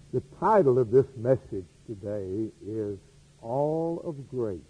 The title of this message today is All of Grace.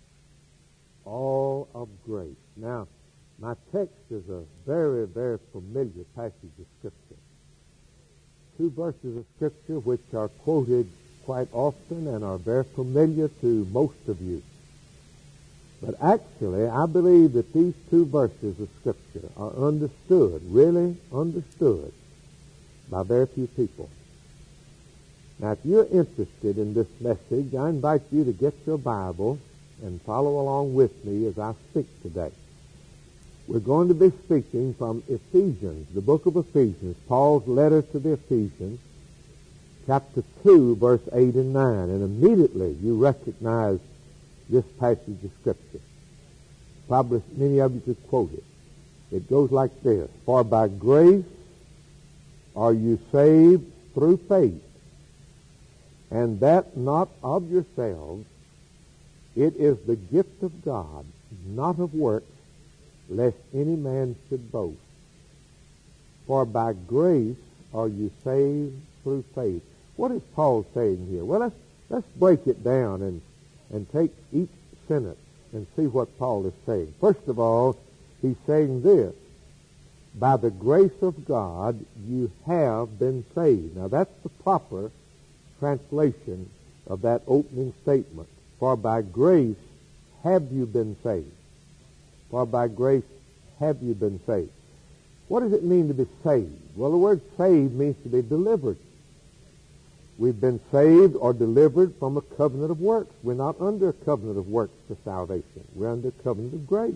All of Grace. Now, my text is a very, very familiar passage of Scripture. Two verses of Scripture which are quoted quite often and are very familiar to most of you. But actually, I believe that these two verses of Scripture are understood, really understood, by very few people. Now, if you're interested in this message, I invite you to get your Bible and follow along with me as I speak today. We're going to be speaking from Ephesians, the book of Ephesians, Paul's letter to the Ephesians, chapter 2, verse 8 and 9. And immediately you recognize this passage of Scripture. Probably many of you could quote it. It goes like this: For by grace are you saved through faith, and that not of yourselves, it is the gift of God, not of works, lest any man should boast. For by grace are you saved through faith. What is Paul saying here? Well, let's break it down and take each sentence and see what Paul is saying. First of all, he's saying this: by the grace of God you have been saved. Now that's the proper translation of that opening statement. For by grace have you been saved. For by grace have you been saved. What does it mean to be saved? Well, the word saved means to be delivered. We've been saved or delivered from a covenant of works. We're not under a covenant of works for salvation. We're under a covenant of grace.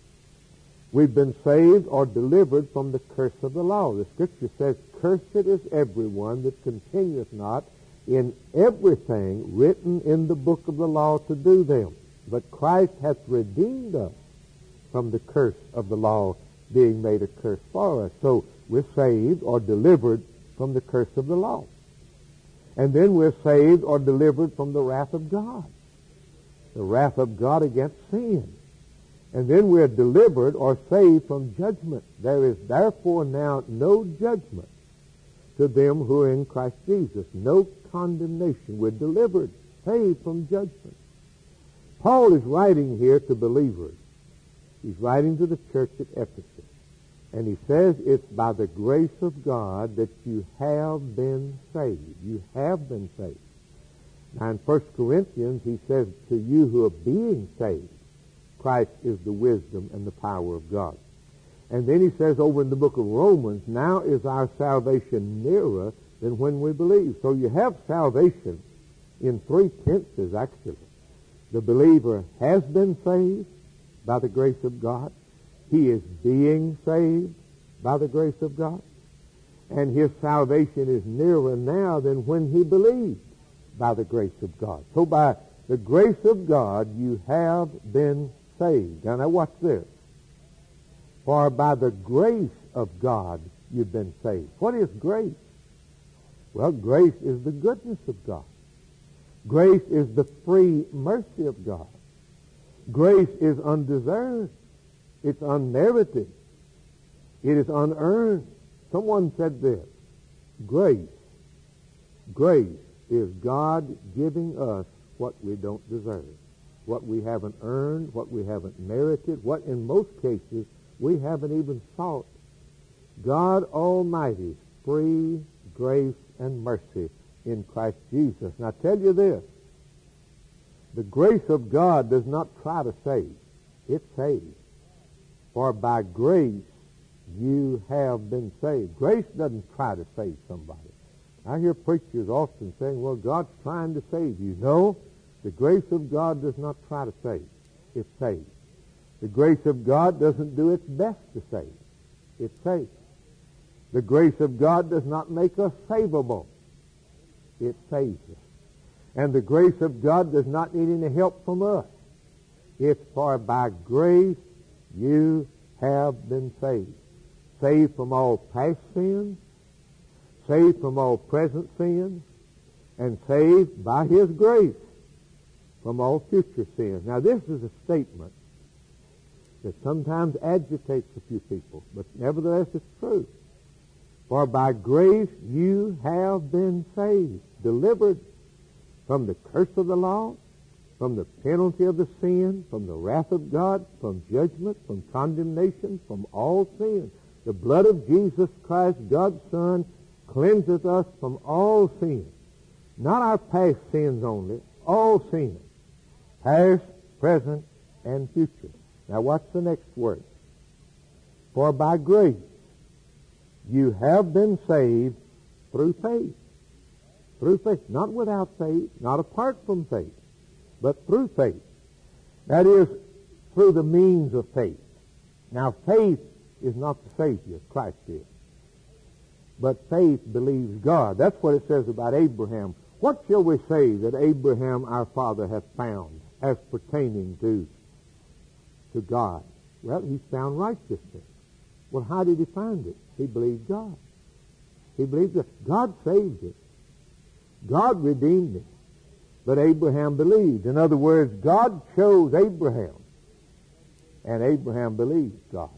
We've been saved or delivered from the curse of the law. The Scripture says, Cursed is everyone that continueth not in everything written in the book of the law to do them. But Christ hath redeemed us from the curse of the law, being made a curse for us. So we're saved or delivered from the curse of the law. And then we're saved or delivered from the wrath of God, the wrath of God against sin. And then we're delivered or saved from judgment. There is therefore now no judgment to them who are in Christ Jesus. No condemnation. We're delivered, saved from judgment. Paul is writing here to believers. He's writing to the church at Ephesus. And he says it's by the grace of God that you have been saved. You have been saved. Now in 1 Corinthians he says to you who are being saved, Christ is the wisdom and the power of God. And then he says over in the book of Romans, now is our salvation nearer than when we believe. So you have salvation in three tenses, actually. The believer has been saved by the grace of God. He is being saved by the grace of God. And his salvation is nearer now than when he believed by the grace of God. So by the grace of God, you have been saved. Now watch this. For by the grace of God, you've been saved. What is grace? Well, grace is the goodness of God. Grace is the free mercy of God. Grace is undeserved. It's unmerited. It is unearned. Someone said this: grace is God giving us what we don't deserve, what we haven't earned, what we haven't merited, what in most cases we haven't even sought. God Almighty's free grace and mercy in Christ Jesus. Now I tell you this: the grace of God does not try to save. It saves. For by grace you have been saved. Grace doesn't try to save somebody. I hear preachers often saying, well, God's trying to save you. No, the grace of God does not try to save. It saves. The grace of God doesn't do its best to save. It saves. The grace of God does not make us savable. It saves us. And the grace of God does not need any help from us. It's for by grace you have been saved. Saved from all past sins, saved from all present sins, and saved by his grace from all future sins. Now this is a statement that sometimes agitates a few people, but nevertheless it's true. For by grace you have been saved, delivered from the curse of the law, from the penalty of the sin, from the wrath of God, from judgment, from condemnation, from all sin. The blood of Jesus Christ, God's Son, cleanseth us from all sin. Not our past sins only, all sin. Past, present, and future. Now what's the next word? For by grace you have been saved through faith. Through faith. Not without faith, not apart from faith, but through faith. That is, through the means of faith. Now faith is not the Savior, Christ is. But faith believes God. That's what it says about Abraham. What shall we say that Abraham our father hath found as pertaining to God? Well, he found righteousness. Well, how did he find it? He believed God. He believed that God saved it. God redeemed it. But Abraham believed. In other words, God chose Abraham. And Abraham believed God.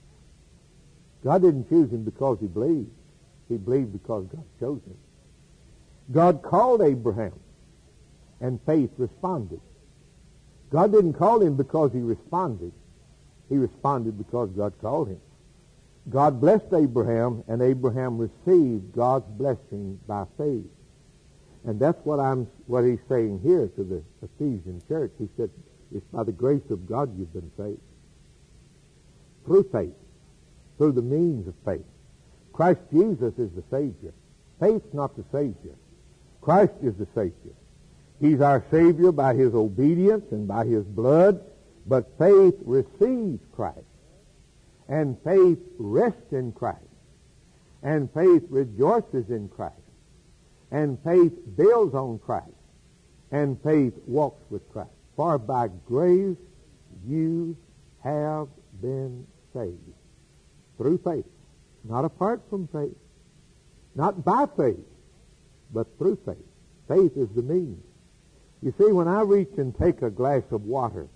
God didn't choose him because he believed. He believed because God chose him. God called Abraham, and faith responded. God didn't call him because he responded. He responded because God called him. God blessed Abraham, and Abraham received God's blessing by faith. And that's what he's saying here to the Ephesian church. He said, it's by the grace of God you've been saved. Through faith. Through the means of faith. Christ Jesus is the Savior. Faith's not the Savior. Christ is the Savior. He's our Savior by his obedience and by his blood, but faith receives Christ. And faith rests in Christ. And faith rejoices in Christ. And faith builds on Christ. And faith walks with Christ. For by grace you have been saved. Through faith. Not apart from faith. Not by faith, but through faith. Faith is the means. You see, when I reach and take a glass of water,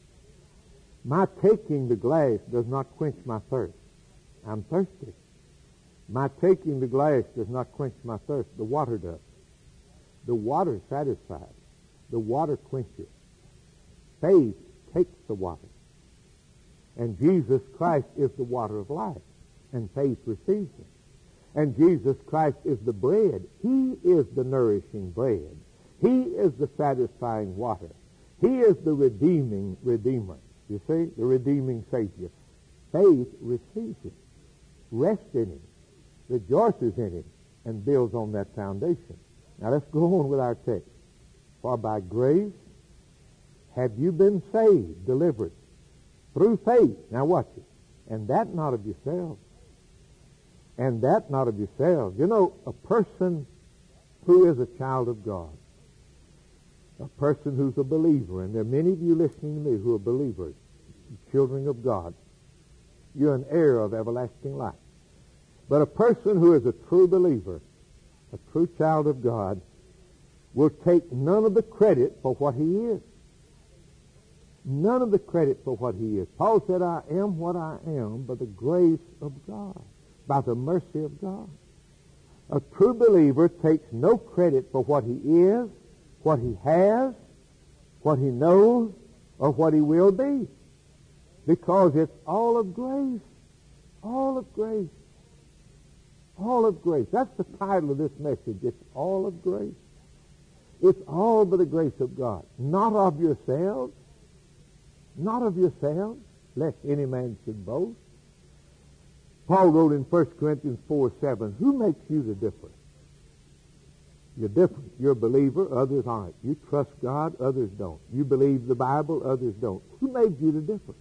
my taking the glass does not quench my thirst. I'm thirsty. My taking the glass does not quench my thirst. The water does. The water satisfies. The water quenches. Faith takes the water. And Jesus Christ is the water of life. And faith receives it. And Jesus Christ is the bread. He is the nourishing bread. He is the satisfying water. He is the redeeming Redeemer. You see, the redeeming Savior. Faith receives him, rests in him, rejoices in him, and builds on that foundation. Now let's go on with our text. For by grace have you been saved, delivered, through faith. Now watch it. And that not of yourselves. And that not of yourselves. You know, a person who is a child of God, a person who's a believer, and there are many of you listening to me who are believers, children of God, you're an heir of everlasting life. But a person who is a true believer, a true child of God, will take none of the credit for what he is. None of the credit for what he is. Paul said, I am what I am by the grace of God, by the mercy of God. A true believer takes no credit for what he is, what he has, what he knows, or what he will be. Because it's all of grace. All of grace. All of grace. That's the title of this message. It's all of grace. It's all by the grace of God. Not of yourselves. Not of yourselves, lest any man should boast. Paul wrote in 1 Corinthians 4:7, who makes you the difference? You're different. You're a believer, others aren't. You trust God, others don't. You believe the Bible, others don't. Who made you the difference?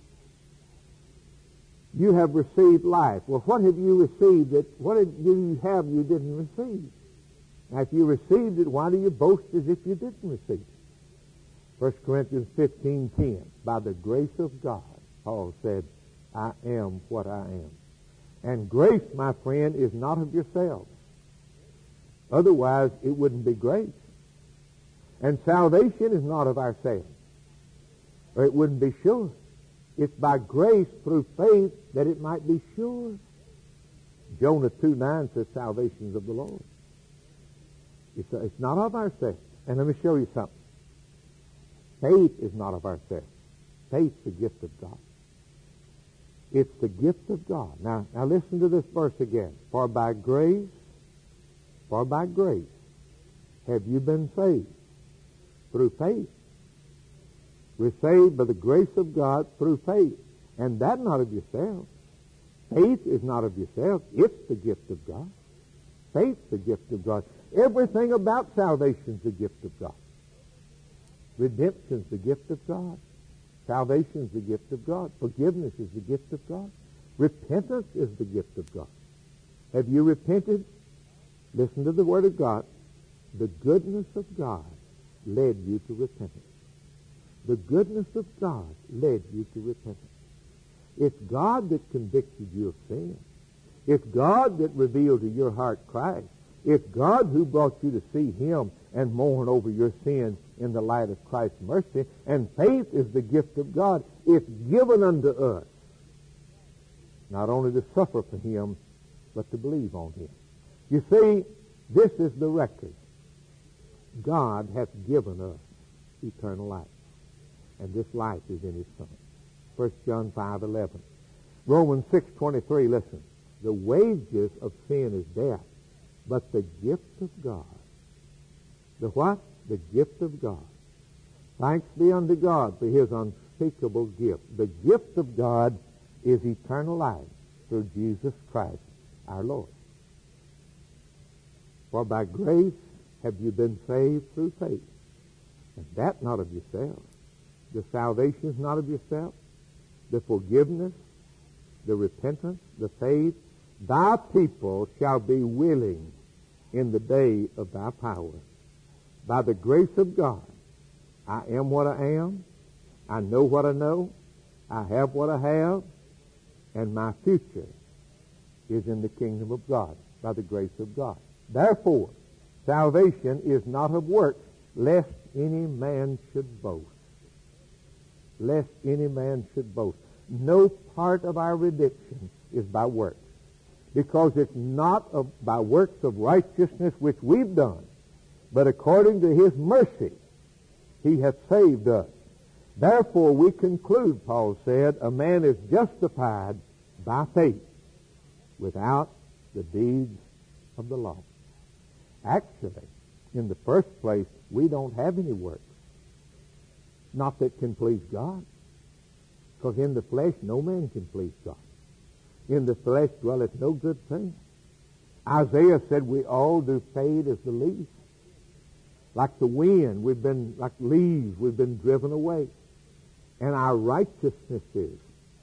You have received life. Well, what have you received what did you have you didn't receive? Now, if you received it, why do you boast as if you didn't receive it? 1 Corinthians 15:10, by the grace of God, Paul said, I am what I am. And grace, my friend, is not of yourselves. Otherwise, it wouldn't be grace. And salvation is not of ourselves, or it wouldn't be sure. It's by grace through faith that it might be sure. Jonah 2:9 says salvation's of the Lord. It's not of ourselves. And let me show you something. Faith is not of ourselves. Faith's the gift of God. It's the gift of God. Now listen to this verse again. For by grace have you been saved through faith. We're saved by the grace of God through faith. And that not of yourself. Faith is not of yourself. It's the gift of God. Faith's the gift of God. Everything about salvation's the gift of God. Redemption's the gift of God. Salvation's the gift of God. Forgiveness is the gift of God. Repentance is the gift of God. Have you repented? Listen to the Word of God. The goodness of God led you to repentance. The goodness of God led you to repentance. It's God that convicted you of sin. It's God that revealed to your heart Christ. It's God who brought you to see Him and mourn over your sins in the light of Christ's mercy. And faith is the gift of God. It's given unto us not only to suffer for Him, but to believe on Him. You see, this is the record. God hath given us eternal life. And this life is in His Son. 1 John 5:11. Romans 6:23, listen. The wages of sin is death, but the gift of God. The what? The gift of God. Thanks be unto God for His unspeakable gift. The gift of God is eternal life through Jesus Christ our Lord. For by grace have you been saved through faith. And that not of yourself. The salvation is not of yourself. The forgiveness, the repentance, the faith. Thy people shall be willing in the day of thy power. By the grace of God, I am what I am. I know what I know. I have what I have. And my future is in the kingdom of God by the grace of God. Therefore, salvation is not of works, lest any man should boast. Lest any man should boast. No part of our redemption is by works, because it's not by works of righteousness which we've done, but according to His mercy He hath saved us. Therefore we conclude, Paul said, a man is justified by faith without the deeds of the law. Actually, in the first place, we don't have any works. Not that can please God. Because in the flesh, no man can please God. In the flesh dwelleth no good thing. Isaiah said we all do fade as the leaves. Like the wind, like leaves, we've been driven away. And our righteousnesses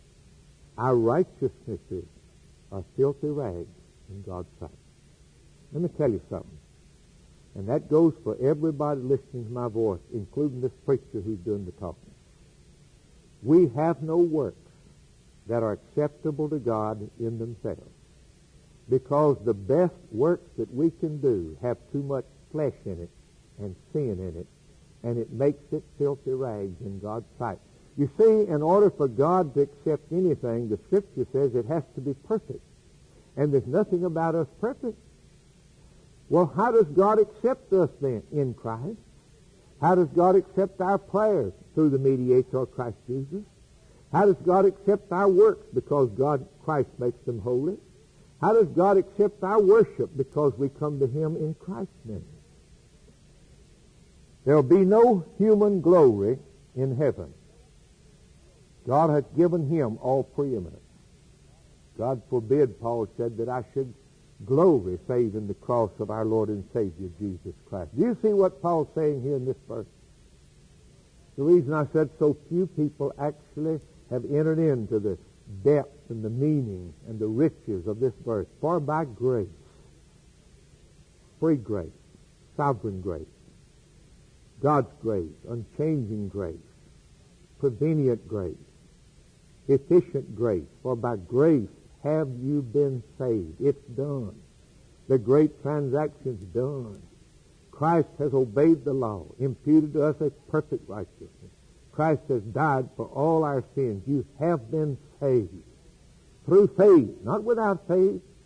are filthy rags in God's sight. Let me tell you something. And that goes for everybody listening to my voice, including this preacher who's doing the talking. We have no works that are acceptable to God in themselves, because the best works that we can do have too much flesh in it and sin in it, and it makes it filthy rags in God's sight. You see, in order for God to accept anything, the Scripture says it has to be perfect. And there's nothing about us perfect. Well, how does God accept us then? In Christ. How does God accept our prayers? Through the mediator, Christ Jesus. How does God accept our works? Because Christ makes them holy. How does God accept our worship? Because we come to Him in Christ's name. There will be no human glory in heaven. God hath given Him all preeminence. God forbid, Paul said, that I should glory save in the cross of our Lord and Savior Jesus Christ. Do you see what Paul's saying here in this verse? The reason I said so few people actually have entered into the depth and the meaning and the riches of this verse. For by grace, free grace, sovereign grace, God's grace, unchanging grace, prevenient grace, efficient grace, for by grace have you been saved. It's done. The great transaction's done. Christ has obeyed the law, imputed to us a perfect righteousness. Christ has died for all our sins. You have been saved through faith, not without faith.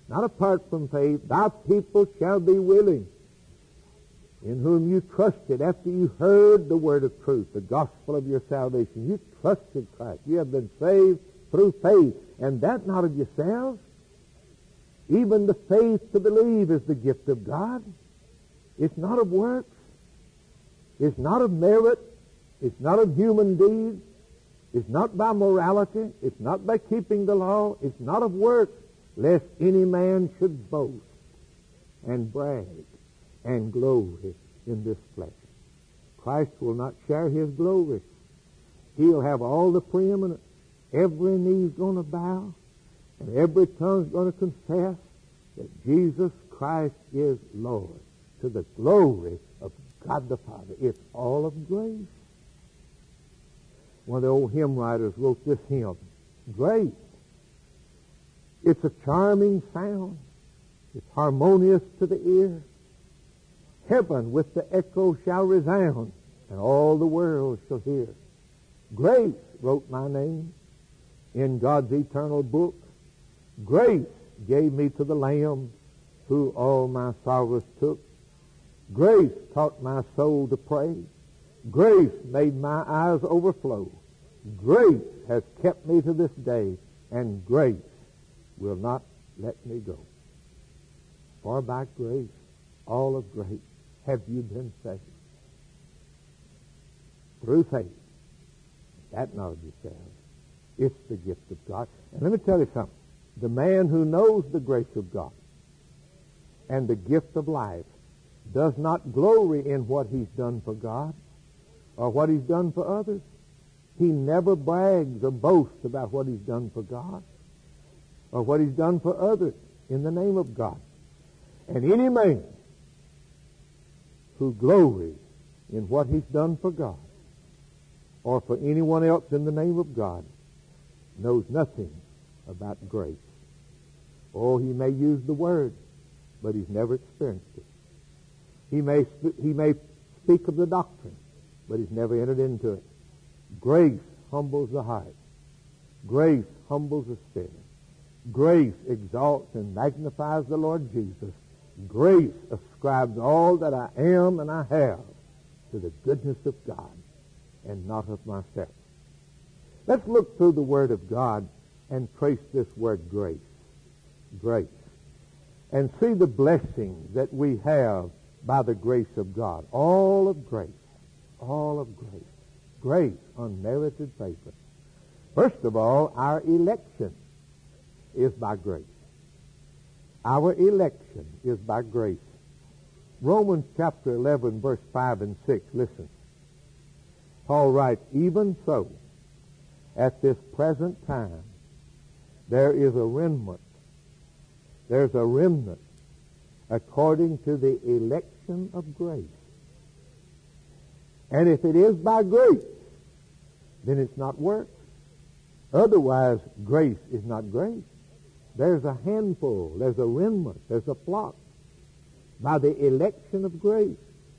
not apart from faith. Thy people shall be willing, in whom you trusted after you heard the word of truth, the gospel of your salvation. You trusted Christ. You have been saved through faith, and that not of yourselves. Even the faith to believe is the gift of God. It's not of works. It's not of merit. It's not of human deeds. It's not by morality. It's not by keeping the law. It's not of works, lest any man should boast and brag and glory in this flesh. Christ will not share his glory. He'll have all the preeminence. Every knee's going to bow, and every tongue's going to confess that Jesus Christ is Lord, to the glory of God the Father. It's all of grace. One of the old hymn writers wrote this hymn, Grace. It's a charming sound. It's harmonious to the ear. Heaven with the echo shall resound, and all the world shall hear. Grace wrote my name in God's eternal book. Grace gave me to the Lamb who all my sorrows took. Grace taught my soul to pray. Grace made my eyes overflow. Grace has kept me to this day, and grace will not let me go. For by grace, all of grace, have you been saved. Through faith. That not of yourselves. It's the gift of God. And let me tell you something. The man who knows the grace of God and the gift of life does not glory in what he's done for God or what he's done for others. He never brags or boasts about what he's done for God or what he's done for others in the name of God. And any man who glories in what he's done for God or for anyone else in the name of God knows nothing about grace. Oh, he may use the word, but he's never experienced it. He may speak of the doctrine, but he's never entered into it. Grace humbles the heart. Grace humbles the spirit. Grace exalts and magnifies the Lord Jesus. Grace ascribes all that I am and I have to the goodness of God and not of myself. Let's look through the Word of God and trace this word grace. Grace. And see the blessings that we have by the grace of God. All of grace. All of grace. Grace, unmerited favor. First of all, our election is by grace. Our election is by grace. Romans chapter 11, verse 5 and 6. Listen. Paul writes, even so, at this present time, there is a remnant. There's a remnant according to the election of grace. And if it is by grace, then it's not works. Otherwise, grace is not grace. There's a handful, there's a remnant, there's a flock by the election of grace.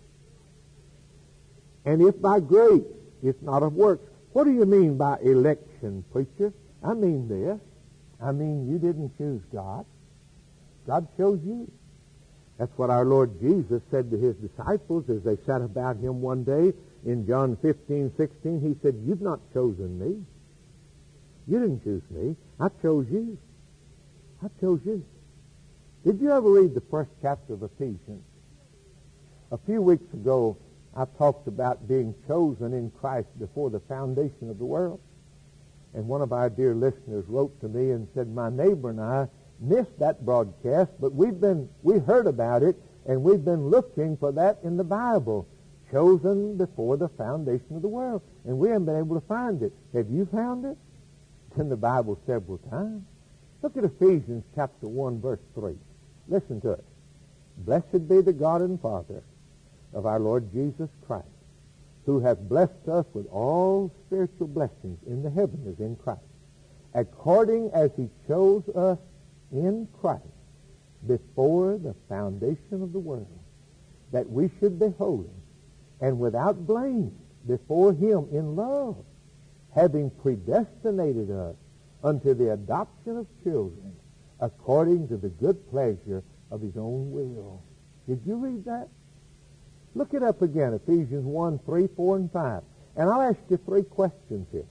And if by grace, it's not of works. What do you mean by election, preacher? I mean this. I mean you didn't choose God. God chose you. That's what our Lord Jesus said to his disciples as they sat about him one day in John 15:16. He said, you've not chosen me. You didn't choose me. I chose you. I chose you. Did you ever read the first chapter of Ephesians? A few weeks ago, I talked about being chosen in Christ before the foundation of the world. And one of our dear listeners wrote to me and said, my neighbor and I missed that broadcast, but we heard about it, and we've been looking for that in the Bible. Chosen before the foundation of the world. And we haven't been able to find it. Have you found it? It's in the Bible several times. Look at Ephesians chapter 1, verse 3. Listen to it. Blessed be the God and Father of our Lord Jesus Christ, who hath blessed us with all spiritual blessings in the heavenlies in Christ, according as he chose us in Christ before the foundation of the world, that we should be holy and without blame before him in love, having predestinated us unto the adoption of children according to the good pleasure of his own will. Did you read that? Look it up again, Ephesians 1, 3, 4, and 5. And I'll ask you 3 questions here.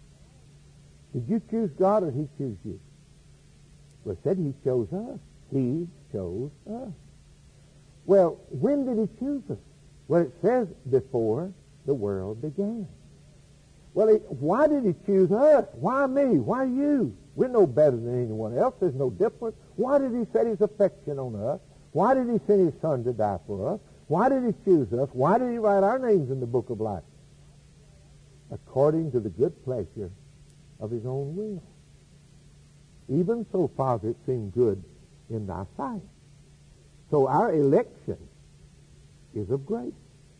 Did you choose God or he choose you? Well, it said he chose us. He chose us. Well, when did he choose us? Well, it says before the world began. Well, why did he choose us? Why me? Why you? We're no better than anyone else. There's no difference. Why did he set his affection on us? Why did he send his son to die for us? Why did he choose us? Why did he write our names in the book of life? According to the good pleasure of his own will. Even so, Father, it seemed good in thy sight. So our election is of grace.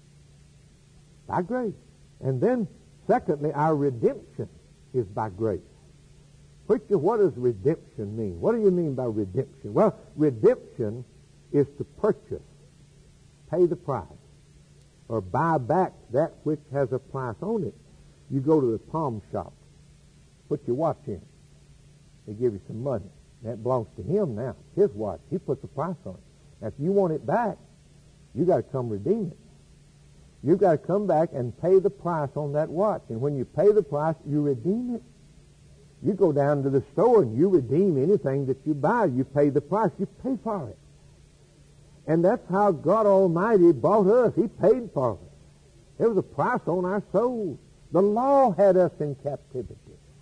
By grace. And then, secondly, our redemption is by grace. Preacher, what does redemption mean? What do you mean by redemption? Well, redemption is to purchase, pay the price, or buy back that which has a price on it. You go to the pawn shop, put your watch in. They give you some money. That belongs to him now. His watch. He puts a price on it. Now, if you want it back, you got to come redeem it. You've got to come back and pay the price on that watch. And when you pay the price, you redeem it. You go down to the store and you redeem anything that you buy. You pay the price. You pay for it. And that's how God Almighty bought us. He paid for us. There was a price on our souls. The law had us in captivity.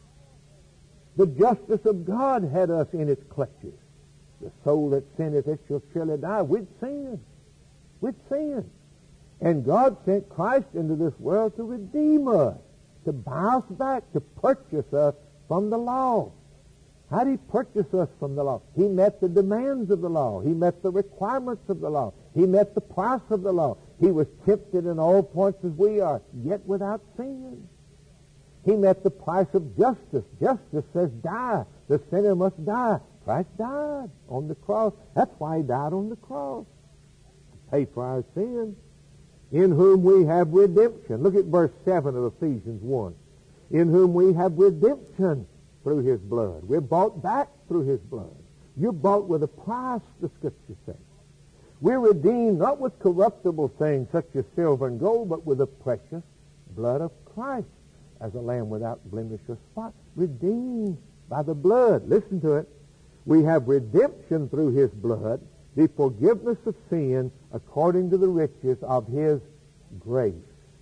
The justice of God had us in its clutches. The soul that sinneth, it shall surely die. We'd sinned. We'd sinned. And God sent Christ into this world to redeem us, to buy us back, to purchase us from the law. How did he purchase us from the law? He met the demands of the law. He met the requirements of the law. He met the price of the law. He was tempted in all points as we are, yet without sin. He met the price of justice. Justice says die. The sinner must die. Christ died on the cross. That's why he died on the cross. To pay for our sins. In whom we have redemption. Look at verse 7 of Ephesians 1. In whom we have redemption through his blood. We're bought back through his blood. You're bought with a price, the Scripture says. We're redeemed not with corruptible things such as silver and gold, but with the precious blood of Christ as a lamb without blemish or spot. Redeemed by the blood. Listen to it. We have redemption through his blood, the forgiveness of sin according to the riches of his grace.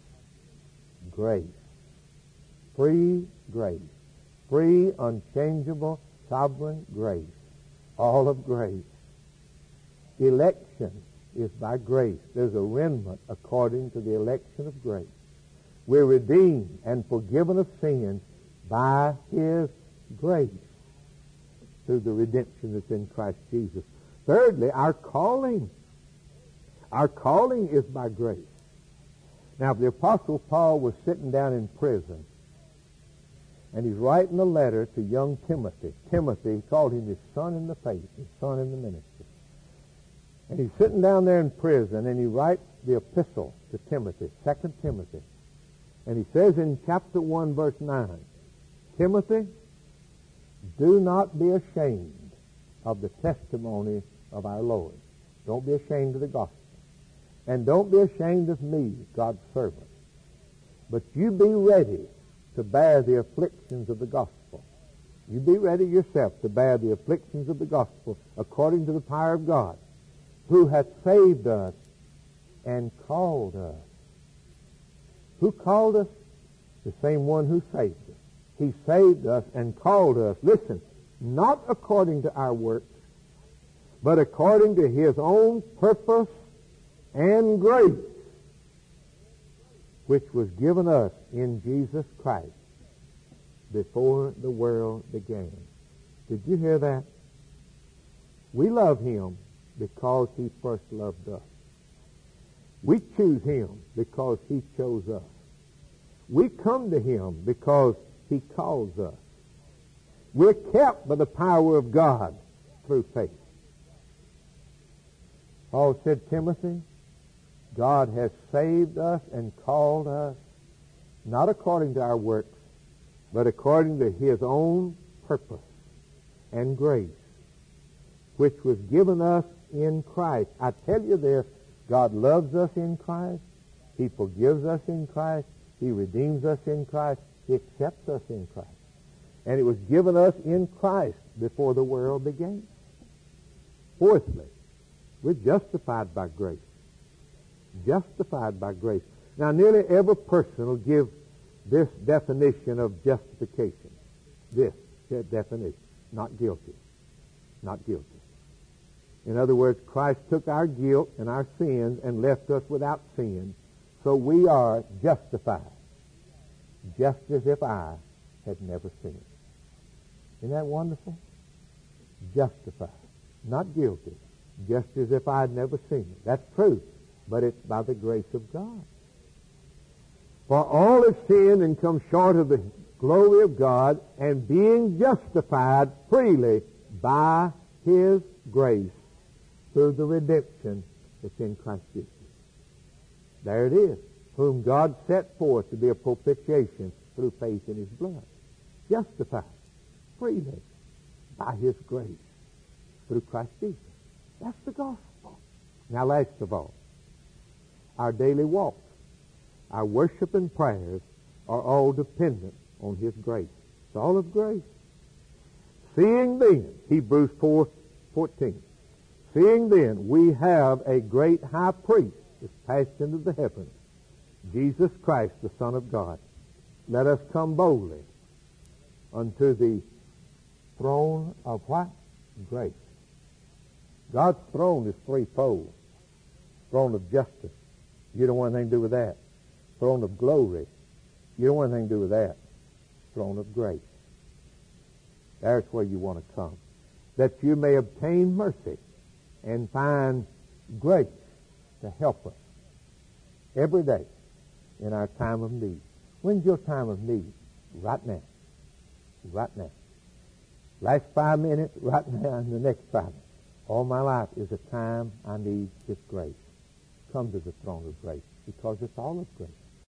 Grace. Free grace. Free, unchangeable, sovereign grace. All of grace. Election is by grace. There's a remnant according to the election of grace. We're redeemed and forgiven of sins by his grace through the redemption that's in Christ Jesus. Thirdly, our calling. Our calling is by grace. Now, if the Apostle Paul was sitting down in prison, and he's writing a letter to young Timothy. Timothy, he called him his son in the faith, his son in the ministry. And he's sitting down there in prison, and he writes the epistle to Timothy, 2 Timothy. And he says in chapter 1, verse 9, Timothy, do not be ashamed of the testimony of our Lord. Don't be ashamed of the gospel. And don't be ashamed of me, God's servant. But you be ready to bear the afflictions of the gospel. You be ready yourself to bear the afflictions of the gospel according to the power of God, who hath saved us and called us. Who called us? The same one who saved us. He saved us and called us, listen, not according to our works, but according to his own purpose and grace, which was given us in Jesus Christ before the world began. Did you hear that? We love him because he first loved us. We choose him because he chose us. We come to him because he calls us. We're kept by the power of God through faith. Paul said, Timothy, God has saved us and called us, not according to our works, but according to his own purpose and grace, which was given us in Christ. I tell you this, God loves us in Christ. He forgives us in Christ. He redeems us in Christ. He accepts us in Christ. And it was given us in Christ before the world began. Fourthly, we're justified by grace. Justified by grace. Now, nearly every person will give this definition of justification. This definition. Not guilty. Not guilty. In other words, Christ took our guilt and our sins and left us without sin, so we are justified, just as if I had never sinned. Isn't that wonderful? Justified. Not guilty. Just as if I had never sinned. That's true, but it's by the grace of God. For all have sinned and come short of the glory of God, and being justified freely by His grace through the redemption that's in Christ Jesus. There it is, whom God set forth to be a propitiation through faith in His blood. Justified freely by His grace through Christ Jesus. That's the gospel. Now, last of all, our daily walk, our worship and prayers are all dependent on His grace. It's all of grace. Seeing then, Hebrews 4:14, seeing then we have a great high priest that's passed into the heavens, Jesus Christ, the Son of God. Let us come boldly unto the throne of what? Grace. God's throne is threefold. Throne of justice. You don't want anything to do with that. Throne of glory. You don't want anything to do with that. Throne of grace. There's where you want to come. That you may obtain mercy and find grace to help us every day in our time of need. When's your time of need? Right now. Right now. Last 5 minutes, right now, and the next 5 minutes. All my life is a time I need His grace. Come to the throne of grace because it's all of grace.